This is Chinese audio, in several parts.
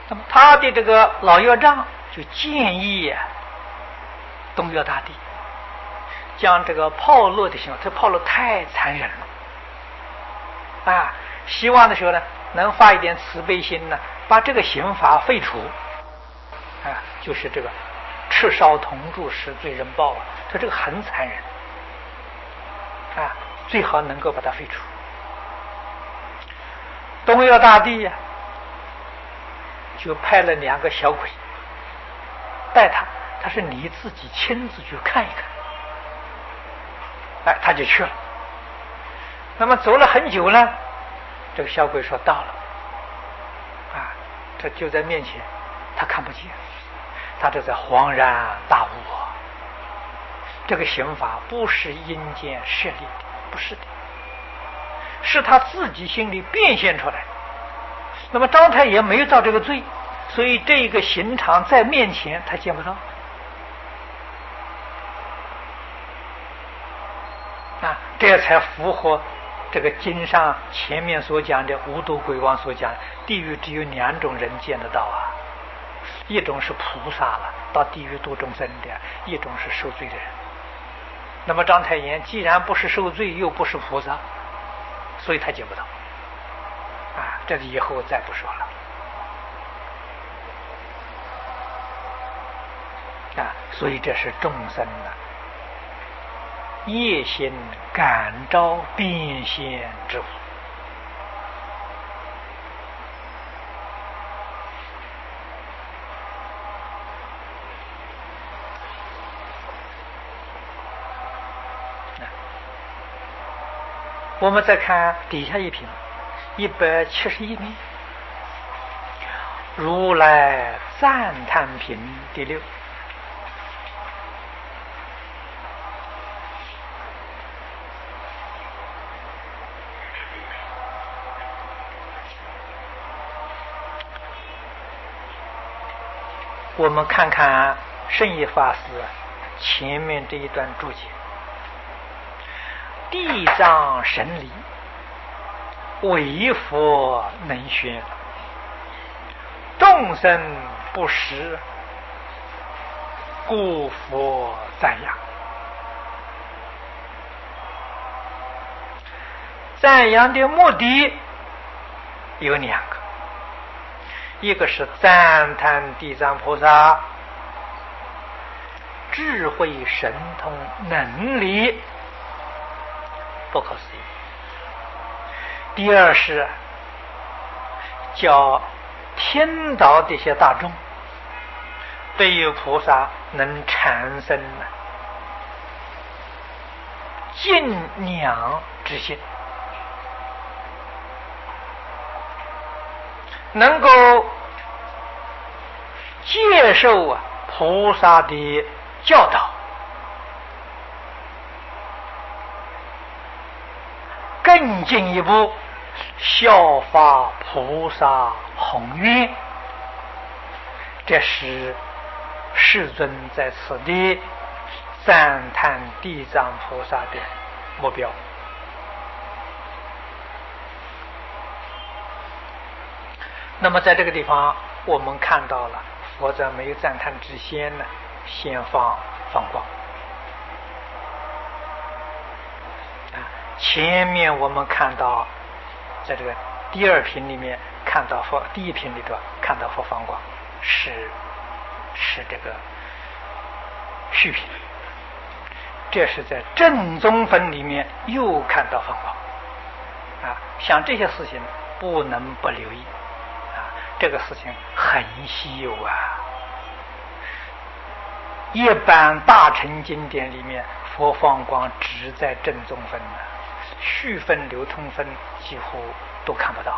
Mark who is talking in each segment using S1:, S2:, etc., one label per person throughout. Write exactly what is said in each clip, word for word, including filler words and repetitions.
S1: 那么他的这个老岳丈就建议啊，东岳大帝将这个炮烙的刑罚，这炮烙太残忍了啊！希望的时候呢，能发一点慈悲心呢，把这个刑罚废除啊，就是这个赤烧铜柱使罪人报啊，他这个很残忍啊，最好能够把它废除。东岳大帝呀、啊，就派了两个小鬼带他，他说你自己亲自去看一看。哎，他就去了。那么走了很久呢，这个小鬼说到了，啊，这就在面前，他看不见，他这在恍然大悟啊。这个刑罚不是阴间设立的，不是的，是他自己心里变现出来的。那么章太爷没有造这个罪，所以这个刑场在面前他见不到。啊，这才符合这个经上前面所讲的无毒鬼王所讲，地狱只有两种人见得到啊，一种是菩萨了，到地狱度众生的；一种是受罪的人。那么章太炎既然不是受罪，又不是菩萨，所以他见不到。啊，这个以后再不说了。啊，所以这是众生的业心感召变现之物。我们再看底下一品一百七十一名，如来赞叹品第六。我们看看圣严法师前面这一段注解：地藏神力，唯佛能宣，众生不识，故佛赞扬。赞扬的目的有两个，一个是赞叹地藏菩萨智慧神通能力不可思议，第二是叫天道这些大众对于菩萨能产生敬仰之心，能够接受啊菩萨的教导，更进一步效法菩萨宏愿，这是世尊在此地赞叹地藏菩萨的目标。那么在这个地方我们看到了佛在没有赞叹之先呢，先放放光。前面我们看到在这个第二品里面看到佛，第一品里头看到佛放光是是这个续品，这是在正宗分里面又看到放光啊，像这些事情不能不留意啊，这个事情很稀有啊。一般大乘经典里面佛放光只在正宗分的，续分流通分几乎都看不到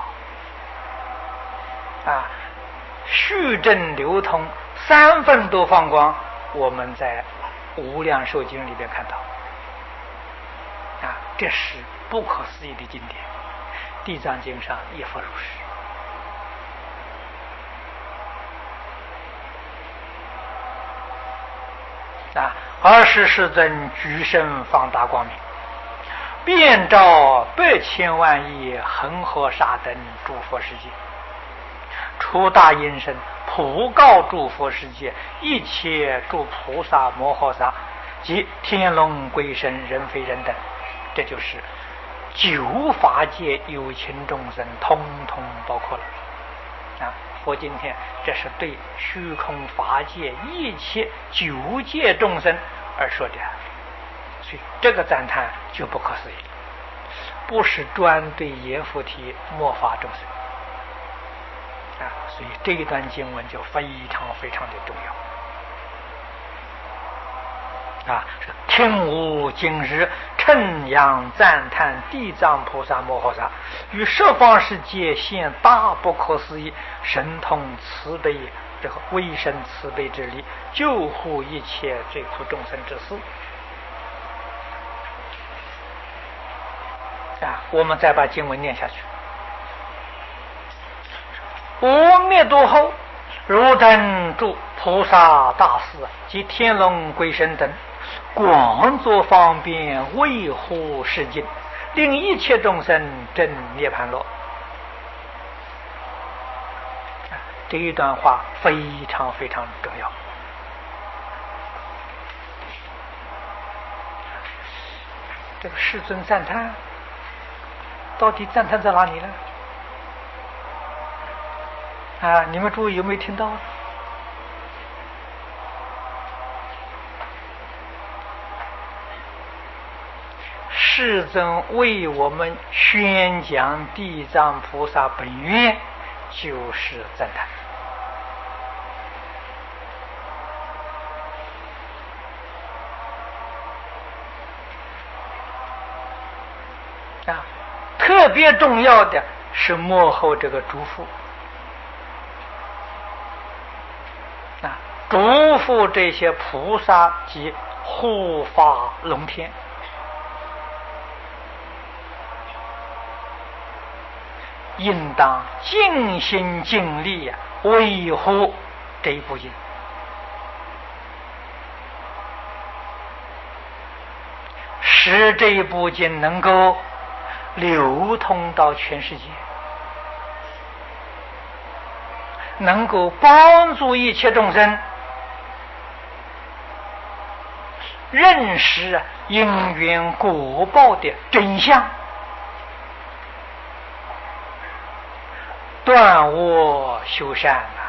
S1: 啊。续正流通三分都放光，我们在无量寿经里边看到啊，这是不可思议的经典。地藏经上也复如是啊。二十世尊举身放大光明，遍照百千万亿恒河沙等诸佛世界， 出大音声，普告诸佛世界一切诸菩萨摩诃萨及天龙鬼神人非人等，这就是九法界有情众生通通包括了啊！佛今天这是对虚空法界一切九界众生而说的，所以这个赞叹就不可思议，不是专对阎浮提末法众生啊！所以这一段经文就非常非常的重要啊！听吾今日称扬赞叹地藏菩萨摩诃萨于十方世界现大不可思议神通慈悲，这个威神慈悲之力，救护一切罪苦众生之事啊！我们再把经文念下去。阿弥陀后，如等诸菩萨大士及天龙鬼神等，广作方便，维护世境，令一切众生证涅槃乐。这一段话非常非常重要。这个世尊赞叹，到底赞叹在哪里呢？啊，你们注意有没有听到？世尊为我们宣讲地藏菩萨本愿，就是赞叹啊。特别重要的是幕后这个嘱咐啊，嘱咐这些菩萨及护法龙天，应当尽心尽力啊，维护这一部经，使这一部经能够流通到全世界，能够帮助一切众生认识因缘果报的真相，断恶修善啊！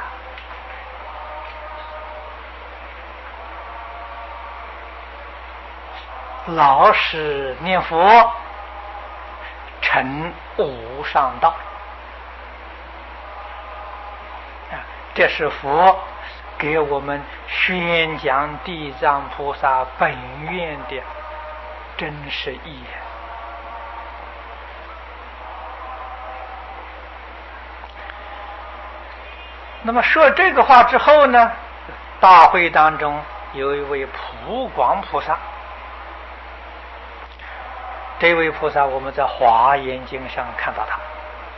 S1: 老实念佛，成无上道啊！这是佛给我们宣讲地藏菩萨本愿的真实意义。那么说这个话之后呢，大会当中有一位普广菩萨，这位菩萨我们在华严经上看到他，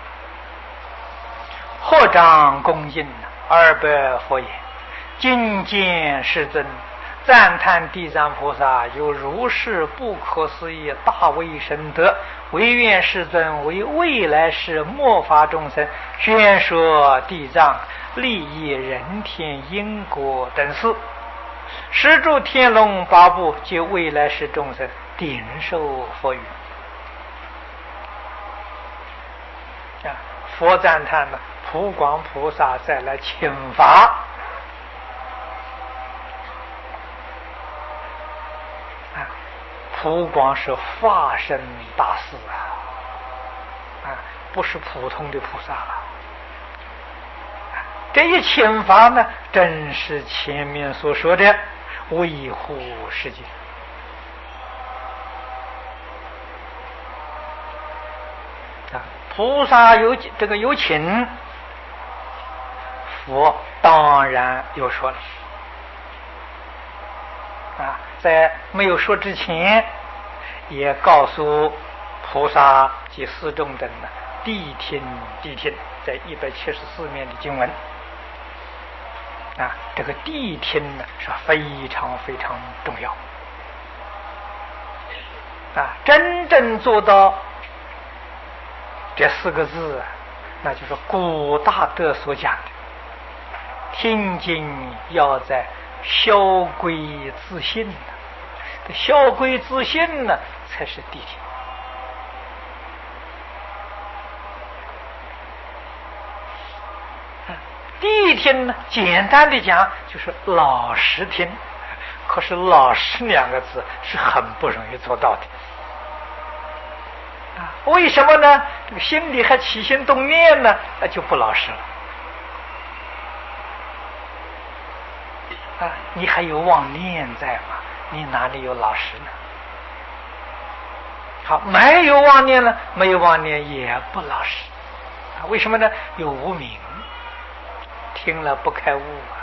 S1: 合掌恭敬，二白佛言：今见世尊，赞叹地藏菩萨有如是不可思议大威神德，唯愿世尊为未来世末法众生宣说地藏利益人天因果等事，十诸天龙八部及未来世众生顶受佛语啊！佛赞叹呢，普广菩萨再来请法啊！普广是化身大士啊，啊，不是普通的菩萨了。这一请法呢，正是前面所说的维护世界啊。菩萨有这个有请，佛当然有说了啊。在没有说之前，也告诉菩萨及四众等呢，谛听谛听，在一百七十四面的经文。啊，这个谛听呢是非常非常重要啊！真正做到这四个字， 那就是古大德所讲的，听经要在消归自信呢，消归自信呢才是谛听。谛听呢，简单的讲就是老实听，可是老实两个字是很不容易做到的啊。为什么呢？这个心里还起心动念呢，那就不老实了啊。你还有妄念在吗？你哪里有老实呢？好，没有妄念呢，没有妄念也不老实啊。为什么呢？有无明，听了不开悟啊！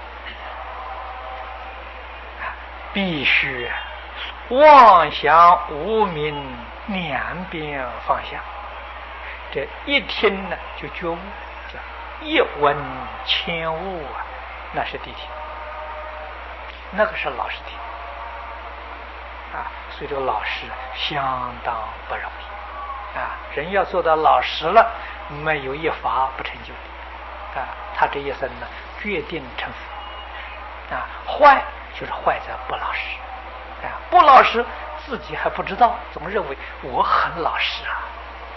S1: 啊，必须妄想无明两边放下，这一听呢就觉悟，叫一闻千悟啊，那是谛听，那个是老实听啊。所以这个老实相当不容易啊！人要做到老实了，没有一法不成就的啊。他这一生呢，决定成佛啊。坏就是坏在不老实啊，不老实自己还不知道，总认为我很老实啊，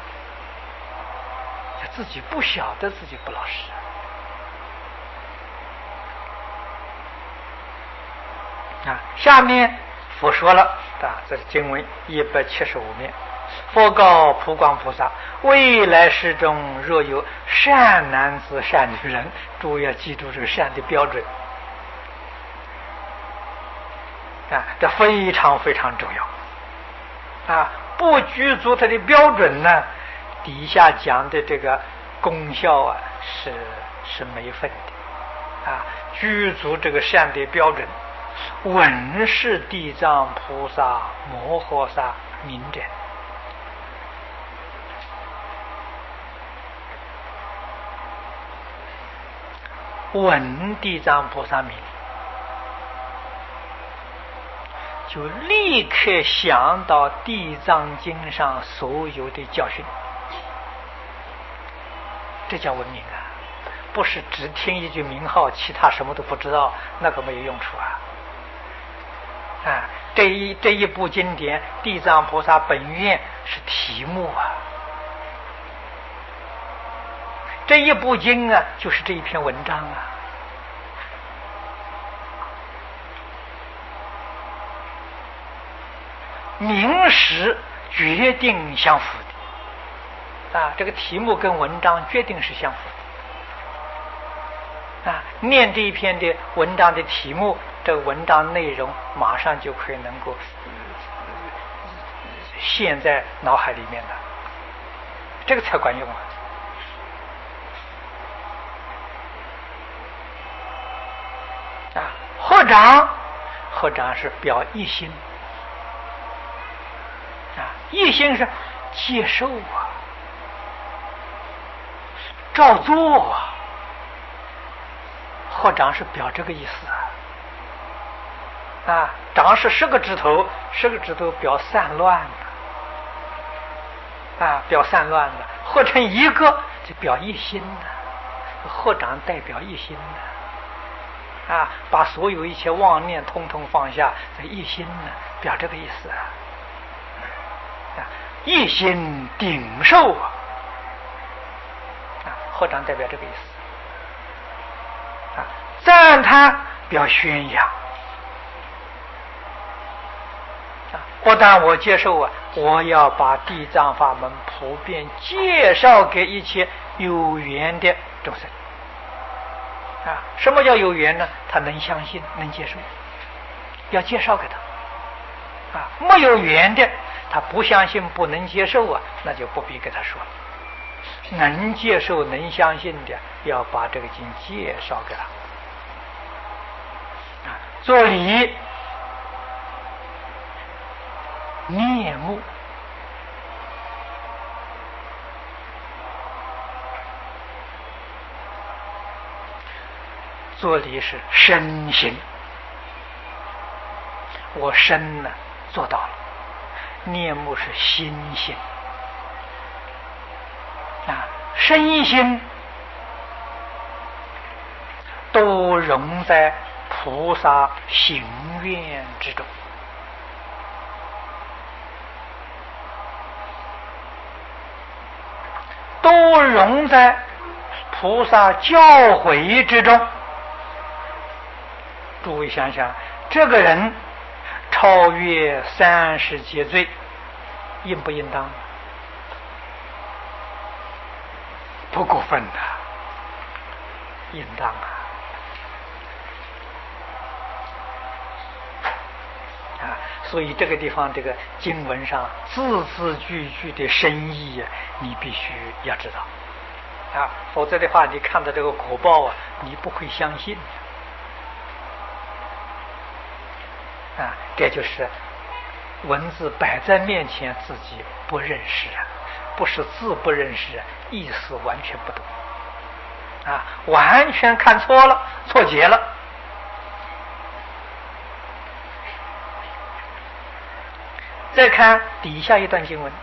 S1: 自己不晓得自己不老实啊。下面佛说了啊，这是经文一百七十五面。佛告普光菩萨：未来世中若有善男子善女人，诸位要记住这个善的标准啊，这非常非常重要啊！不具足它的标准呢，底下讲的这个功效啊是是没分的啊。具足这个善的标准，闻是地藏菩萨摩诃萨名者，闻地藏菩萨名，就立刻想到地藏经上所有的教训，这叫闻名啊！不是只听一句名号，其他什么都不知道，那个没有用处啊！啊，这一这一部经典，地藏菩萨本愿是题目啊，这一部经啊，就是这一篇文章啊。名实决定相符的啊，这个题目跟文章决定是相符的啊。念这一篇的文章的题目，这个文章内容马上就可以能够、呃、现在脑海里面的，这个才管用啊。啊，合掌，合掌是表一心。啊，一心是接受啊，照做啊，合掌是表这个意思啊。啊，掌是十个指头，十个指头表散乱的，啊，表散乱的，合成一个就表一心的，合掌代表一心的，啊，把所有一切妄念通通放下，这一心呢，表这个意思啊。一心顶受啊，啊，合掌代表这个意思啊。赞叹表宣扬啊，不但我接受啊，我要把地藏法门普遍介绍给一切有缘的众生啊。什么叫有缘呢？他能相信，能接受，要介绍给他啊。没有缘的，他不相信，不能接受啊，那就不必跟他说了。能接受能相信的，要把这个经介绍给他啊。做礼念目，做礼是身行，我身呢做到了。念目是心性啊， 身心都融在菩萨行愿之中，都融在菩萨教诲之中。诸位想想，这个人超越三十劫罪，应不应当？不过分的，应当啊！啊，所以这个地方这个经文上字字句句的深意啊，你必须要知道啊，否则的话，你看到这个果报啊，你不会相信啊。这就是文字摆在面前，自己不认识啊，不是字不认识，意思完全不懂啊，完全看错了，错解了。再看底下一段经文，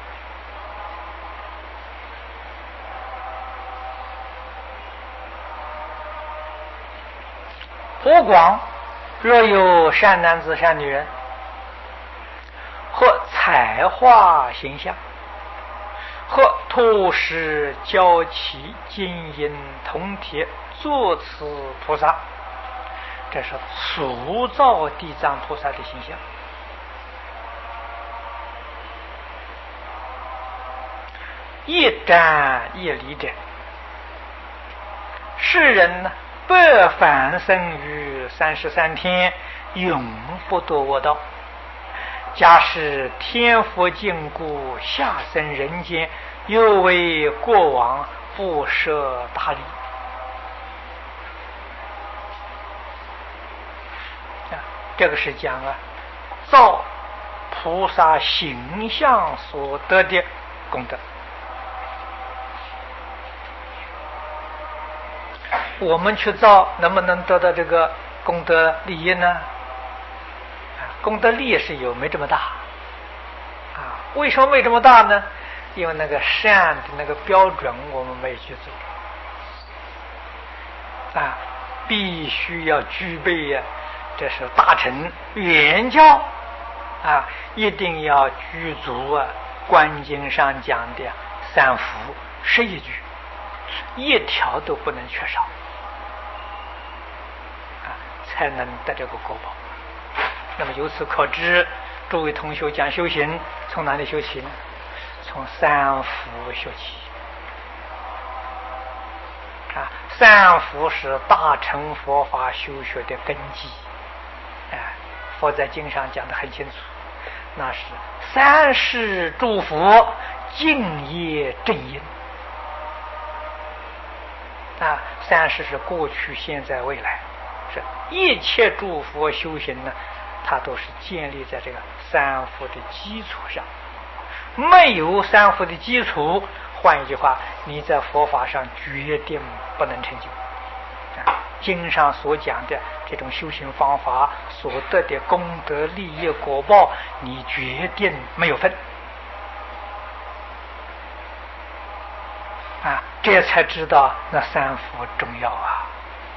S1: 佛广若有善男子善女人，或彩画形象，或托石交齐金银铜铁作此菩萨，这是塑造地藏菩萨的形象。一瞻一礼者，世人呢百返生于三十三天，永不堕恶道。假使天福尽故，下生人间，又为过往不设大礼。啊，这个是讲啊，造菩萨形象所得的功德。我们去造，能不能得到这个功德利益呢？功德利益是有，没这么大啊。为什么没这么大呢？因为那个善的那个标准我们没去做啊，必须要具备呀、啊。这是大乘圆教啊，一定要具足啊观经上讲的三福十一句，一条都不能缺少啊，才能得这个果报。那么由此可知，诸位同学讲修行，从哪里修起呢？从三福修起啊！三福是大乘佛法修学的根基，哎、啊，佛在经上讲得很清楚，那是三世诸佛敬业正因啊，三世是过去、现在、未来，是一切诸佛修行呢。它都是建立在这个三福的基础上，没有三福的基础，换一句话，你在佛法上决定不能成就。啊，经上所讲的这种修行方法所得的功德利益果报，你决定没有份。啊，这才知道那三福重要啊。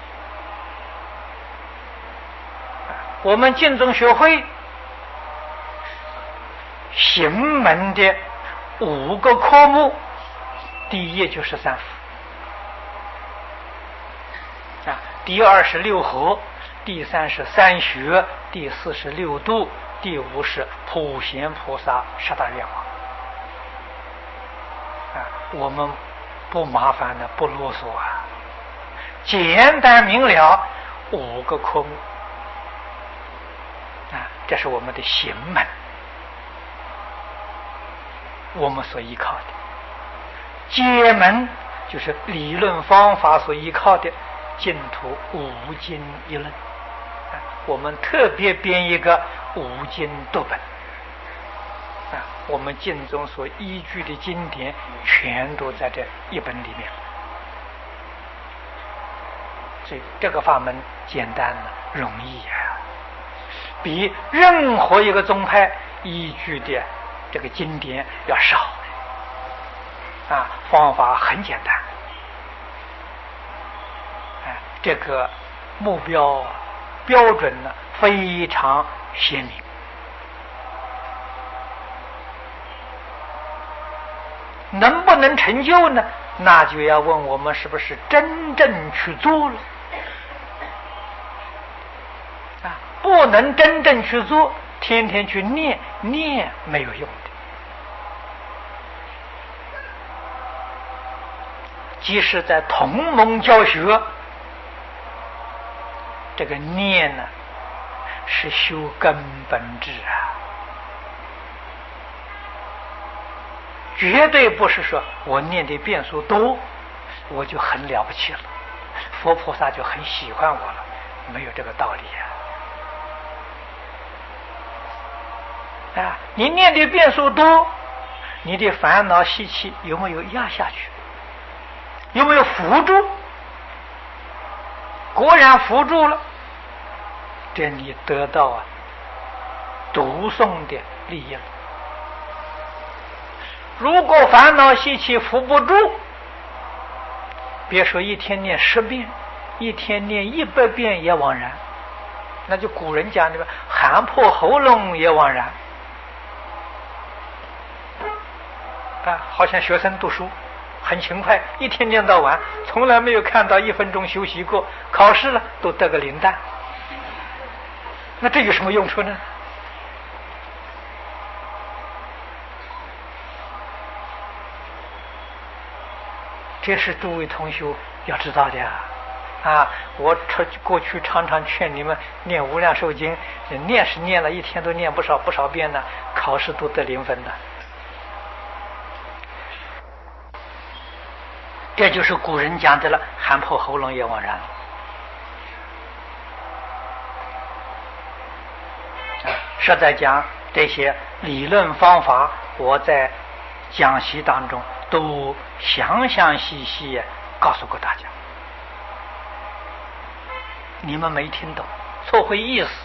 S1: 我们净宗学会行门的五个科目，第一就是三福啊，第二是六合，第三是三学，第四是六度，第五是普贤菩萨十大愿望啊。我们不麻烦的，不啰嗦啊，简单明了五个科目啊，这是我们的行门，我们所依靠的。解门就是理论方法所依靠的净土五经一论啊，我们特别编一个五经读本啊，我们净宗所依据的经典全都在这一本里面。所以这个法门简单了，容易啊，比任何一个宗派依据的这个经典要少啊，方法很简单这个目标标准呢非常鲜明。能不能成就呢？那就要问我们是不是真正去做了啊？不能真正去做，天天去念念没有用的。即使在同盟教学，这个念呢是修根本智啊，绝对不是说我念的遍数多我就很了不起了，佛菩萨就很喜欢我了，没有这个道理啊！啊，你念的遍数多，你的烦恼习气有没有压下去？有没有扶住？果然扶住了，这你得到啊读诵的利益了。如果烦恼习气扶不住，别说一天念十遍，一天念一百遍也枉然。那就古人讲的喊破喉咙也枉然啊！好像学生读书很勤快，一天念到晚，从来没有看到一分钟休息过，考试了都得个零蛋，那这有什么用处呢？这是诸位同学要知道的呀！啊，我过去常常劝你们念无量寿经，念是念了一天都念不少不少遍呢，考试都得零分的。这就是古人讲的了，喊破喉咙也枉然。实在讲这些理论方法，我在讲习当中都详详细细告诉过大家，你们没听懂，错会意思，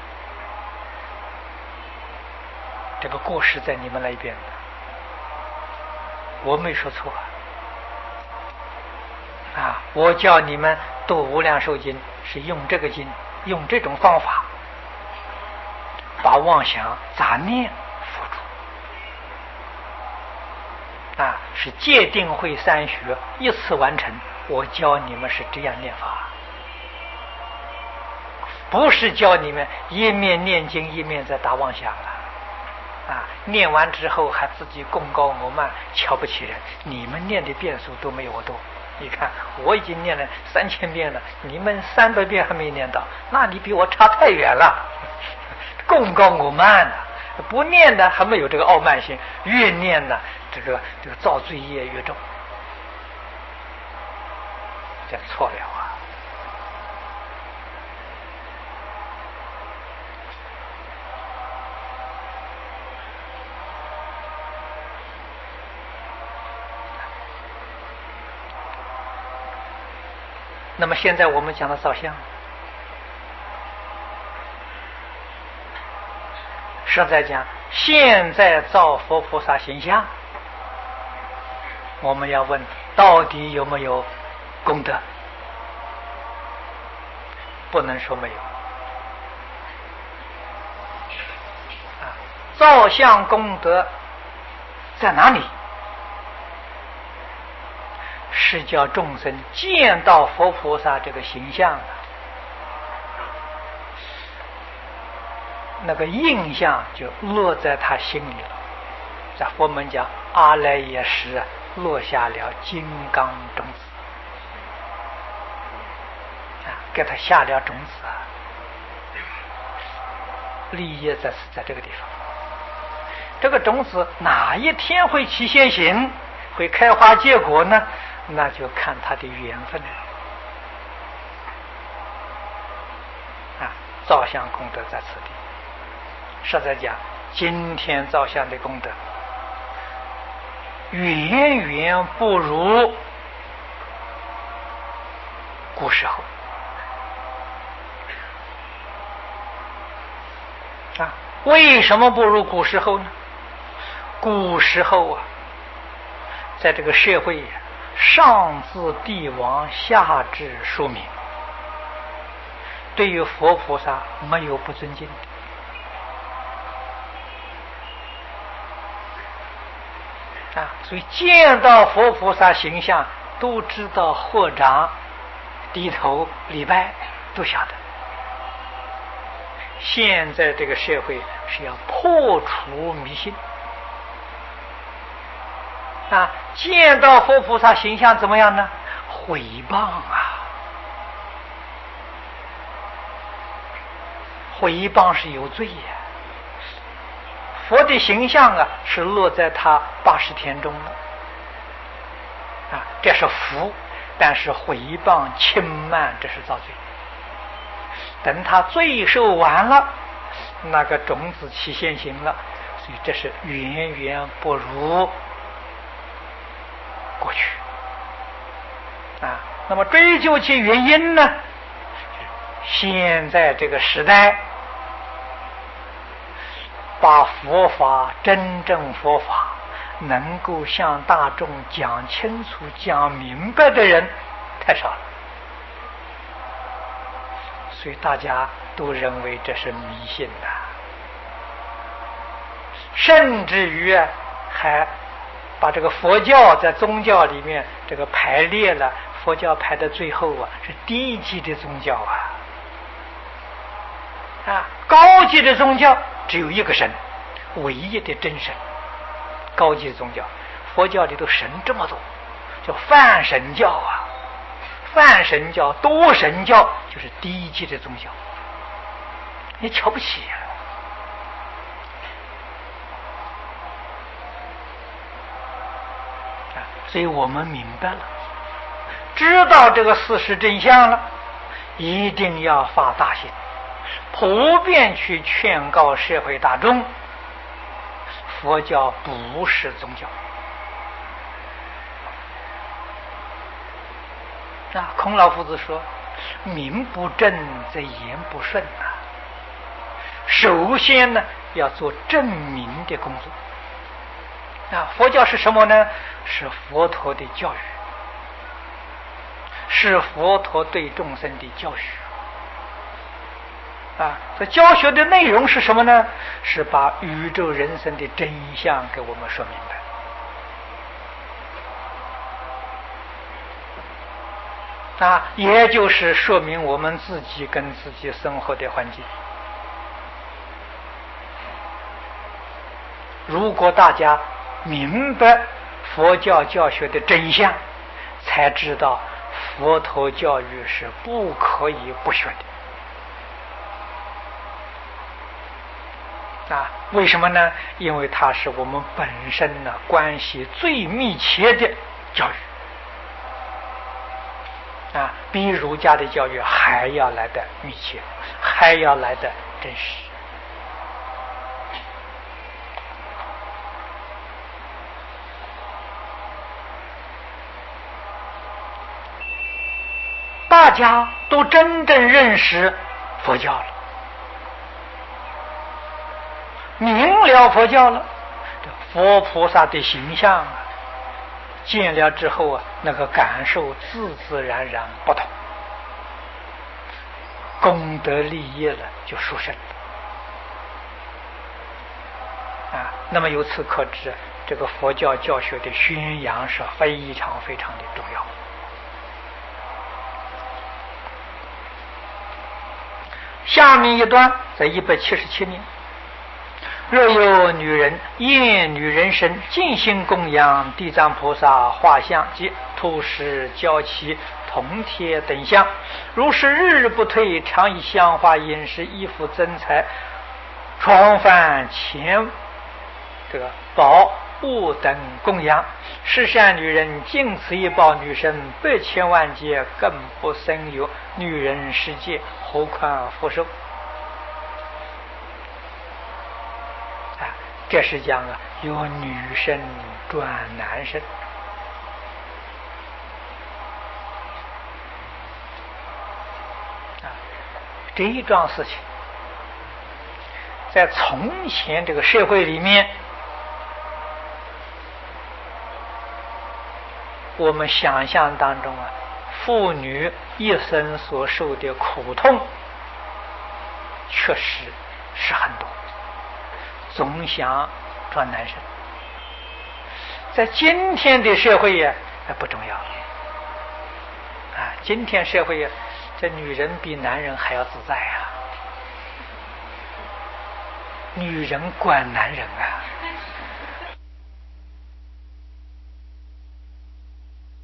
S1: 这个过失在你们那边，我没说错啊！我叫你们读无量寿经是用这个经，用这种方法把妄想杂念扶住啊，是戒定慧三学一次完成。我教你们是这样念法，不是教你们一面念经一面在打妄想了啊！念完之后还自己功高我慢，瞧不起人。你们念的遍数都没有我多，你看我已经念了三千遍了，你们三百遍还没念到，那你比我差太远了。功高我慢呢、啊，不念的还没有这个傲慢心，越念呢，这个这个造罪业越重，这错了啊！那么现在我们讲的造像，实在讲，现在造佛菩萨形象，我们要问到底有没有功德？不能说没有啊！造像功德在哪里？是叫众生见到佛菩萨这个形象，那个印象就落在他心里了。在佛门讲阿赖耶识落下了金刚种子啊，给他下了种子啊，利益在在这个地方。这个种子哪一天会起现行，会开花结果呢？那就看他的缘分了啊！造像功德在此地，实在讲，今天造像的功德远远不如古时候啊！为什么不如古时候呢？古时候啊，在这个社会上至帝王，下至庶民对于佛菩萨没有不尊敬的啊，所以见到佛菩萨形象都知道合掌低头礼拜，都晓得。现在这个社会是要破除迷信啊，见到佛菩萨形象怎么样呢？毁谤啊，毁谤是有罪呀。佛的形象啊，是落在他八十天中了啊，这是福。但是毁谤轻慢，这是造罪。等他罪受完了，那个种子起现行了，所以这是远远不如过去啊。那么追究其原因呢？现在这个时代，把佛法真正佛法能够向大众讲清楚、讲明白的人太少了，所以大家都认为这是迷信的，甚至于还把这个佛教在宗教里面这个排列了，佛教排的最后啊是低级的宗教啊，啊，高级的宗教只有一个神，唯一的真神。高级的宗教，佛教里头神这么多，叫泛神教啊。泛神教、多神教就是低级的宗教，你瞧不起呀、啊！所以我们明白了，知道这个事实真相了，一定要发大心，普遍去劝告社会大众。佛教不是宗教啊！孔老夫子说：“名不正则言不顺啊。”首先呢，要做正名的工作啊！佛教是什么呢？是佛陀的教育，是佛陀对众生的教学。啊，这教学的内容是什么呢？是把宇宙人生的真相给我们说明白。啊，也就是说明我们自己跟自己生活的环境。如果大家明白佛教教学的真相，才知道佛陀教育是不可以不学的。啊，为什么呢？因为它是我们本身呢关系最密切的教育啊，比儒家的教育还要来的密切，还要来的真实。大家都真正认识佛教了，明了佛教了，这佛菩萨的形象啊，见了之后啊，那个感受自自然然不同，功德利益了就殊胜了啊。那么由此可知，这个佛教教学的宣扬是非常非常的重要。下面一段在一百七十七年。若有女人厌女人身，尽心供养地藏菩萨画像及土石、焦漆、铜铁等像，如是日日不退，常以香花、饮食、衣服、增财、床幡、钱这个宝物等供养，是善女人尽此一报，女生百千万劫更不生有女人世界，何况复受。这是讲啊，由女生转男生啊，这一桩事情，在从前这个社会里面，我们想象当中啊，妇女一生所受的苦痛确实是很多，总想赚男生。在今天的社会呀，不重要了啊！今天社会呀，这女人比男人还要自在啊！女人管男人啊！